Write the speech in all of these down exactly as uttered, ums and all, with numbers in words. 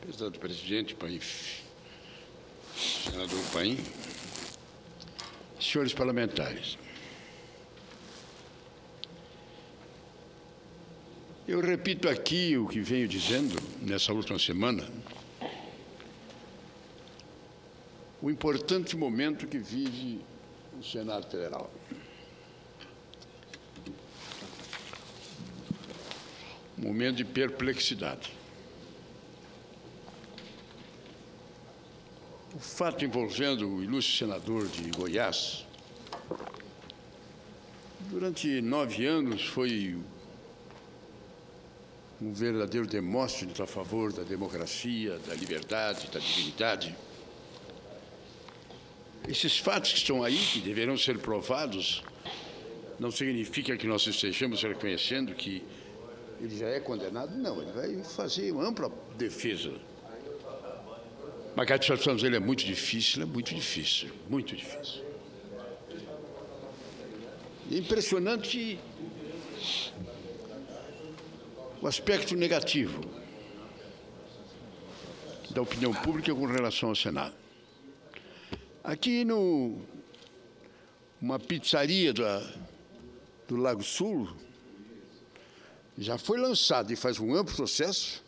Prezado presidente, Paim, senador Paim, senhores parlamentares, eu repito aqui o que venho dizendo nessa última semana, o importante momento que vive o Senado Federal. Um momento de perplexidade. O fato envolvendo o ilustre senador de Goiás, durante nove anos foi um verdadeiro demóstenes a favor da democracia, da liberdade, da dignidade. Esses fatos que estão aí, que deverão ser provados, não significa que nós estejamos reconhecendo que ele já é condenado. Não, ele vai fazer uma ampla defesa. Mas a situação dele é muito difícil, é muito difícil, muito difícil. É impressionante o aspecto negativo da opinião pública com relação ao Senado. Aqui no uma pizzaria da, do Lago Sul já foi lançado e faz um amplo processo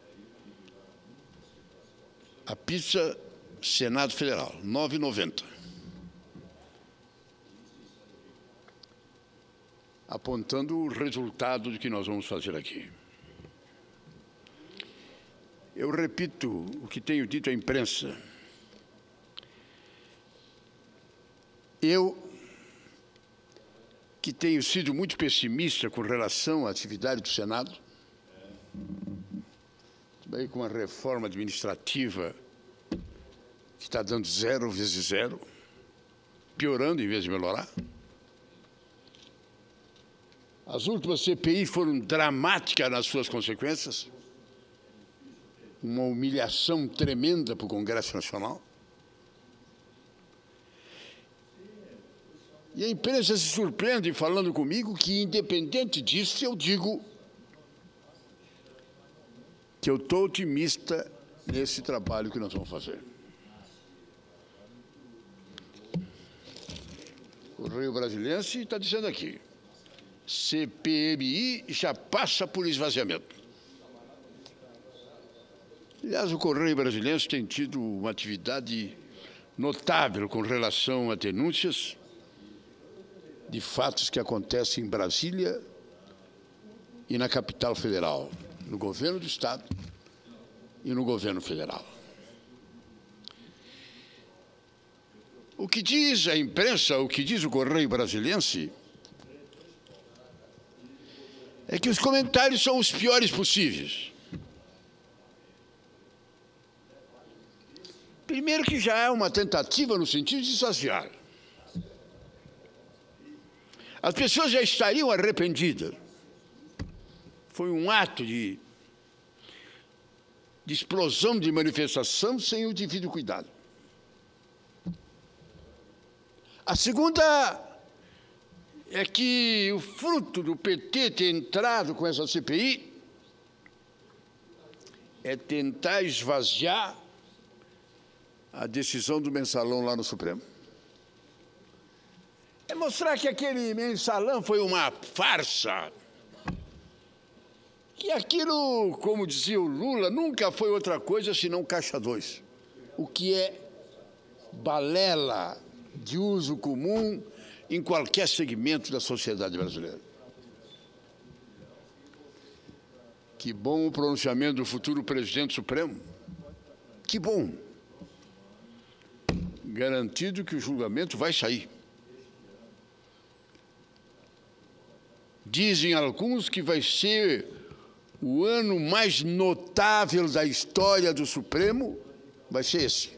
a pizza Senado Federal, nove reais e noventa centavos. Apontando o resultado do que nós vamos fazer aqui. Eu repito o que tenho dito à imprensa. Eu, que tenho sido muito pessimista com relação à atividade do Senado, bem com uma reforma administrativa que está dando zero vezes zero, piorando em vez de melhorar. As últimas C P I foram dramáticas nas suas consequências, uma humilhação tremenda para o Congresso Nacional. E a imprensa se surpreende falando comigo que, independente disso, eu digo que eu estou otimista nesse trabalho que nós vamos fazer. O Correio Brasiliense está dizendo aqui, C P M I já passa por esvaziamento. Aliás, o Correio Brasiliense tem tido uma atividade notável com relação a denúncias de fatos que acontecem em Brasília e na capital federal, no governo do Estado e no governo federal. O que diz a imprensa, o que diz o Correio Brasiliense, é que os comentários são os piores possíveis. Primeiro que já é uma tentativa no sentido de esvaziar. As pessoas já estariam arrependidas. Foi um ato de, de explosão de manifestação sem o devido cuidado. A segunda é que o fruto do P T ter entrado com essa C P I é tentar esvaziar a decisão do mensalão lá no Supremo. É mostrar que aquele mensalão foi uma farsa. Que aquilo, como dizia o Lula, nunca foi outra coisa senão caixa dois. O que é balela de uso comum em qualquer segmento da sociedade brasileira. Que bom o pronunciamento do futuro presidente Supremo. Que bom. Garantido que o julgamento vai sair. Dizem alguns que vai ser o ano mais notável da história do Supremo, vai ser esse.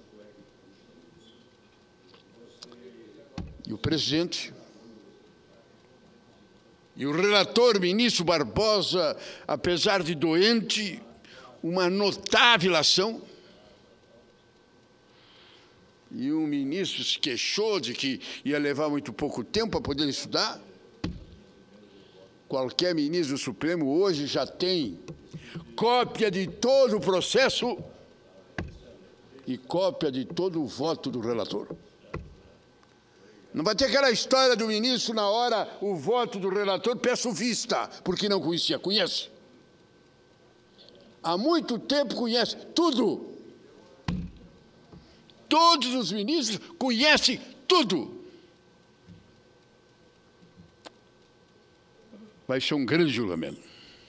E o presidente e o relator, ministro Barbosa, apesar de doente, uma notável ação. E um ministro se queixou de que ia levar muito pouco tempo para poder estudar. Qualquer ministro do Supremo hoje já tem cópia de todo o processo e cópia de todo o voto do relator. Não vai ter aquela história do ministro, na hora, o voto do relator, peço vista, porque não conhecia. Conhece. Há muito tempo conhece tudo. Todos os ministros conhecem tudo. Vai ser um grande julgamento.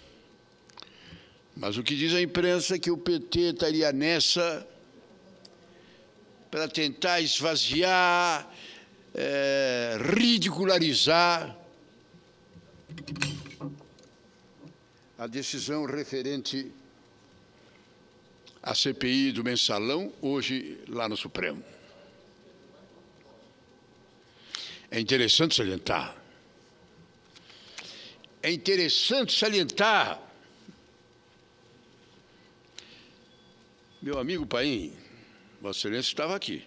Mas o que diz a imprensa é que o P T estaria nessa para tentar esvaziar, é, ridicularizar a decisão referente à C P I do Mensalão, hoje lá no Supremo. É interessante salientar. É interessante salientar, meu amigo Paim, Vossa Excelência estava aqui.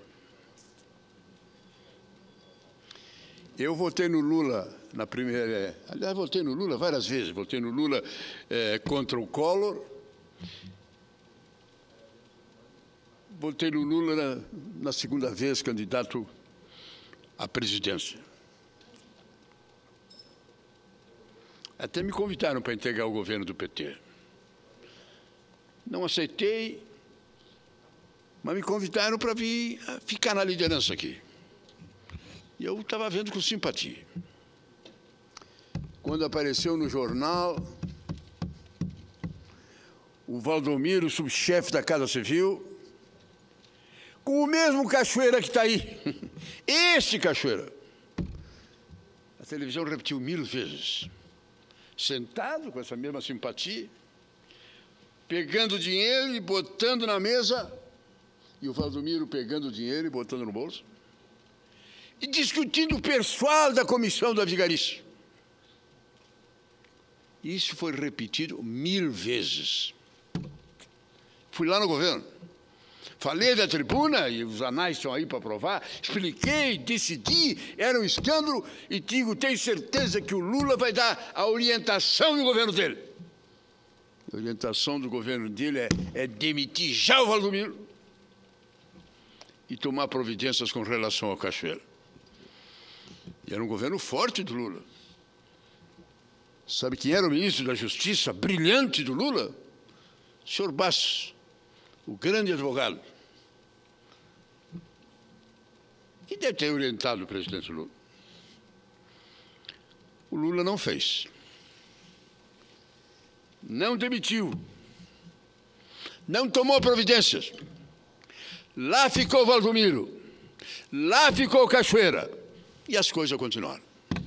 Eu votei no Lula na primeira... Aliás, votei no Lula várias vezes. Votei no Lula é, contra o Collor. Votei no Lula na, na segunda vez candidato à presidência. Até me convidaram para integrar o governo do P T. Não aceitei, mas me convidaram para vir ficar na liderança aqui. E eu estava vendo com simpatia. Quando apareceu no jornal, o Valdomiro, subchefe da Casa Civil, com o mesmo Cachoeira que está aí. Esse Cachoeira. A televisão repetiu mil vezes. Sentado com essa mesma simpatia, pegando dinheiro e botando na mesa, e o Valdomiro pegando o dinheiro e botando no bolso, e discutindo o pessoal da comissão da vigarice. Isso foi repetido mil vezes. Fui lá no governo, falei da tribuna, e os anais estão aí para provar, expliquei, decidi, era um escândalo, e digo, tenho certeza que o Lula vai dar a orientação do governo dele. A orientação do governo dele é, é demitir já o Valdomiro e tomar providências com relação ao Cachoeira. E era um governo forte do Lula. Sabe quem era o ministro da Justiça, brilhante do Lula? O senhor Bastos, o grande advogado. Que deve ter orientado o presidente Lula. O Lula não fez. Não demitiu. Não tomou providências. Lá ficou o Valdomiro. Lá ficou o Cachoeira. E as coisas continuaram.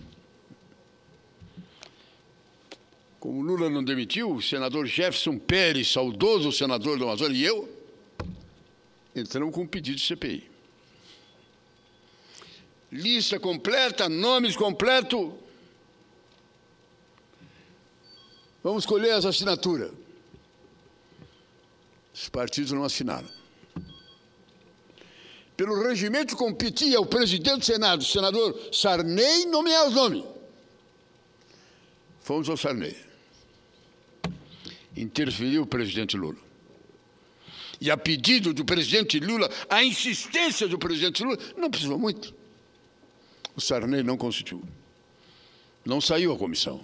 Como o Lula não demitiu, o senador Jefferson Pérez, saudoso senador do Amazonas, e eu, entramos com um pedido de C P I. Lista completa, nomes completos. Vamos escolher as assinaturas. Os partidos não assinaram. Pelo regimento competia ao presidente do Senado, o senador Sarney, nomear os nomes. Fomos ao Sarney. Interferiu o presidente Lula. E a pedido do presidente Lula, a insistência do presidente Lula, não precisou muito. O Sarney não constituiu. Não saiu a comissão.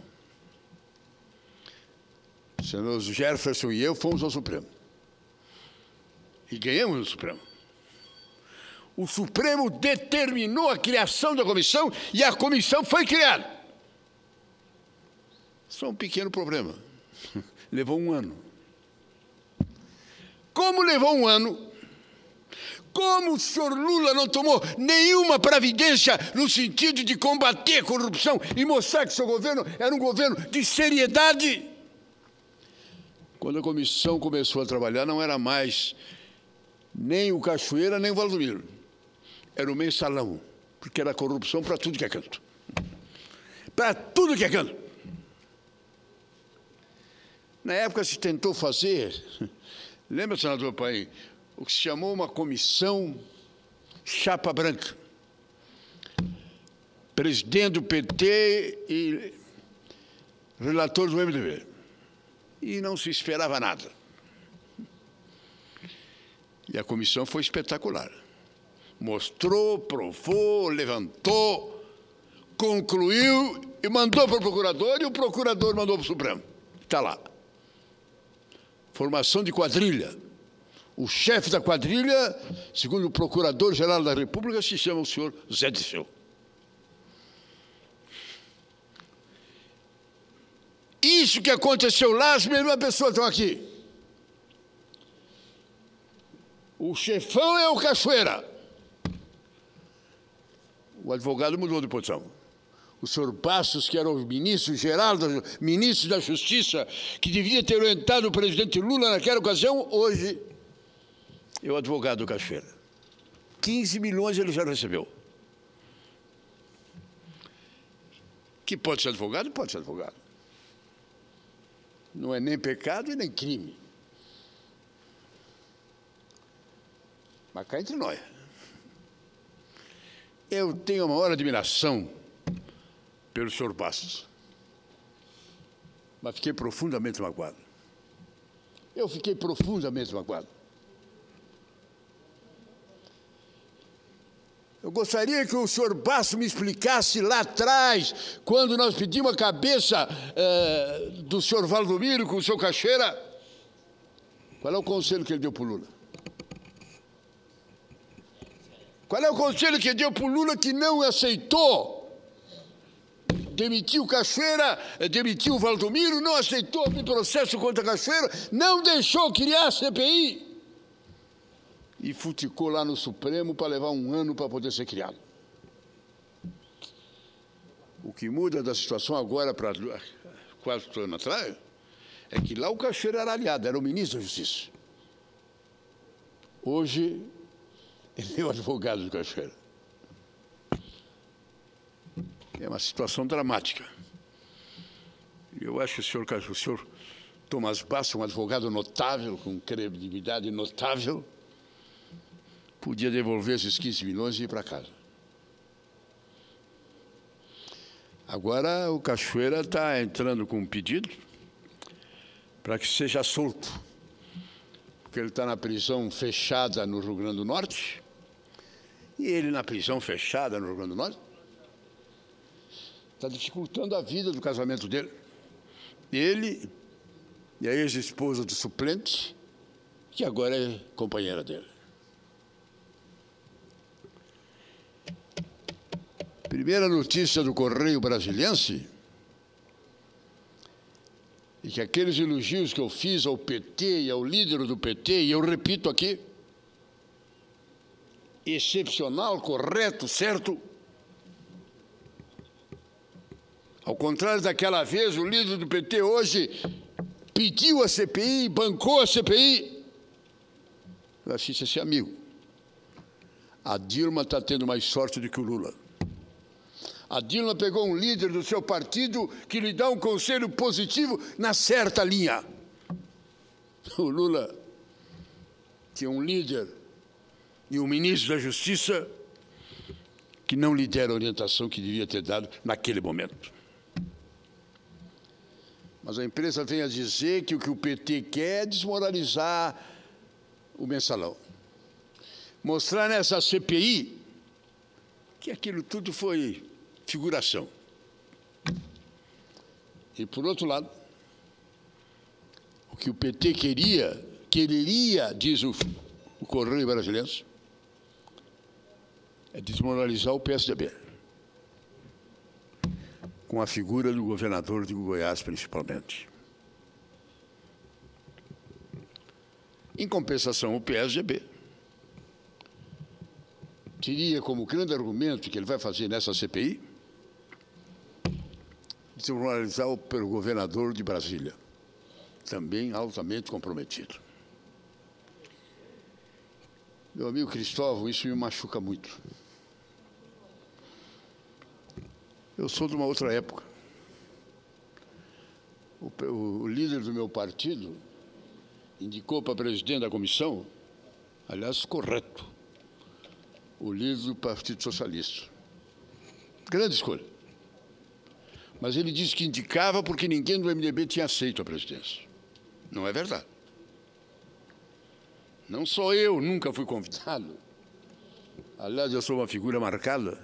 O senador Jefferson e eu fomos ao Supremo. E ganhamos no Supremo. O Supremo determinou a criação da comissão e a comissão foi criada. Só um pequeno problema. Levou um ano. Como levou um ano, como o senhor Lula não tomou nenhuma providência no sentido de combater a corrupção e mostrar que seu governo era um governo de seriedade? Quando a comissão começou a trabalhar, não era mais nem o Cachoeira, nem o Valdomiro. Era o Mensalão, porque era corrupção para tudo que é canto. Para tudo que é canto. Na época se tentou fazer, lembra, senador Paim, o que se chamou uma comissão chapa branca. Presidente do P T e relator do M D B. E não se esperava nada. E a comissão foi espetacular. Mostrou, provou, levantou, concluiu e mandou para o procurador, e o procurador mandou para o Supremo. Está lá. Formação de quadrilha. O chefe da quadrilha, segundo o Procurador-Geral da República, se chama o senhor Zé Disseu. Isso que aconteceu lá, as mesmas pessoas estão aqui. O chefão é o Cachoeira. O advogado mudou de posição. O senhor Bastos, que era o ministro-geral, ministro da Justiça, que devia ter orientado o presidente Lula naquela ocasião, hoje é o advogado Cachoeira. quinze milhões ele já recebeu. Que pode ser advogado? Pode ser advogado. Não é nem pecado e nem crime. Mas cá entre nós. Eu tenho a maior admiração pelo senhor Bastos. Mas fiquei profundamente magoado. Eu fiquei profundamente magoado. Eu gostaria que o senhor Bastos me explicasse lá atrás, quando nós pedimos a cabeça eh, do senhor Valdomiro com o senhor Cachoeira, qual é o conselho que ele deu para o Lula? Qual é o conselho que ele deu para o Lula que não aceitou? Demitiu o Cachoeira, demitiu o Valdomiro, não aceitou o processo contra a Cachoeira, não deixou criar a C P I. E futicou lá no Supremo para levar um ano para poder ser criado. O que muda da situação agora para quatro anos atrás é que lá o Cachoeira era aliado, era o ministro da Justiça. Hoje, ele é o advogado do Cachoeira. É uma situação dramática. Eu acho que o senhor, o senhor Tomás Bastos, um advogado notável, com credibilidade notável, podia devolver esses quinze milhões e ir para casa. Agora o Cachoeira está entrando com um pedido para que seja solto, porque ele está na prisão fechada no Rio Grande do Norte, e ele na prisão fechada no Rio Grande do Norte está dificultando a vida do casamento dele. Ele e a ex-esposa do suplente, que agora é companheira dele. Primeira notícia do Correio Brasiliense é que aqueles elogios que eu fiz ao P T e ao líder do P T, e eu repito aqui, excepcional, correto, certo. Ao contrário daquela vez, o líder do P T hoje pediu a C P I, bancou a C P I. Eu assisto esse amigo. A Dilma está tendo mais sorte do que o Lula. A Dilma pegou um líder do seu partido que lhe dá um conselho positivo na certa linha. O Lula tinha um líder e um ministro da Justiça que não lhe deram a orientação que devia ter dado naquele momento. Mas a imprensa vem a dizer que o que o P T quer é desmoralizar o Mensalão. Mostrar nessa C P I que aquilo tudo foi figuração. E, por outro lado, o que o P T queria, quereria, diz o, o Correio Brasileiro, é desmoralizar o P S D B, com a figura do governador de Goiás, principalmente. Em compensação, o P S D B teria como grande argumento que ele vai fazer nessa C P I desmoralizar o governador de Brasília, também altamente comprometido. Meu amigo Cristóvão, isso me machuca muito. Eu sou de uma outra época. O, o, o líder do meu partido indicou para presidente da comissão, aliás, correto, o líder do Partido Socialista. Grande escolha. Mas ele disse que indicava porque ninguém do M D B tinha aceito a presidência. Não é verdade. Não sou eu, nunca fui convidado. Aliás, eu sou uma figura marcada.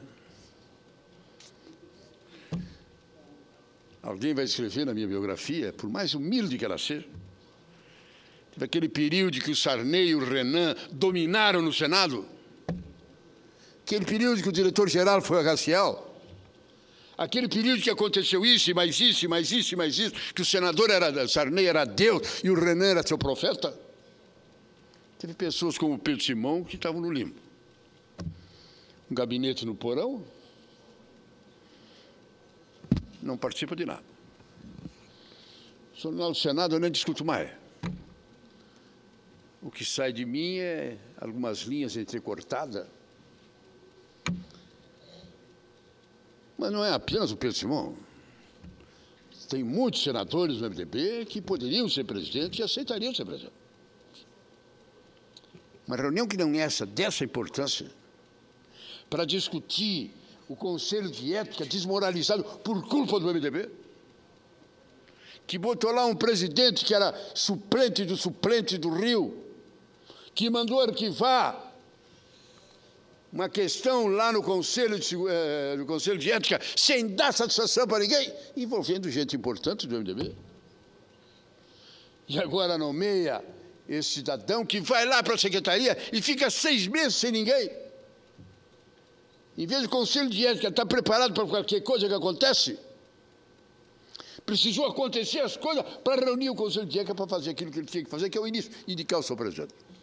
Alguém vai escrever na minha biografia, por mais humilde que ela seja, daquele período que o Sarney e o Renan dominaram no Senado, aquele período que o diretor-geral foi Raciel, aquele período que aconteceu isso, e mais isso, e mais isso, e mais isso, que o senador era, Sarney era Deus e o Renan era seu profeta. Teve pessoas como o Pedro Simão que estavam no limbo. Um gabinete no porão, não participa de nada. O Jornal do Senado eu nem discuto mais. O que sai de mim é algumas linhas entrecortadas. Mas não é apenas o Pedro Simão. Tem muitos senadores do M D B que poderiam ser presidentes e aceitariam ser presidentes. Uma reunião que não é essa, dessa importância, para discutir o Conselho de Ética desmoralizado por culpa do M D B, que botou lá um presidente que era suplente do suplente do Rio, que mandou arquivar uma questão lá no Conselho de, eh, no Conselho de Ética sem dar satisfação para ninguém, envolvendo gente importante do M D B. E agora nomeia esse cidadão que vai lá para a secretaria e fica seis meses sem ninguém. Em vez do Conselho de Ética estar preparado para qualquer coisa que acontece, precisou acontecer as coisas para reunir o Conselho de Ética para fazer aquilo que ele tinha que fazer, que é o início, indicar o seu presidente.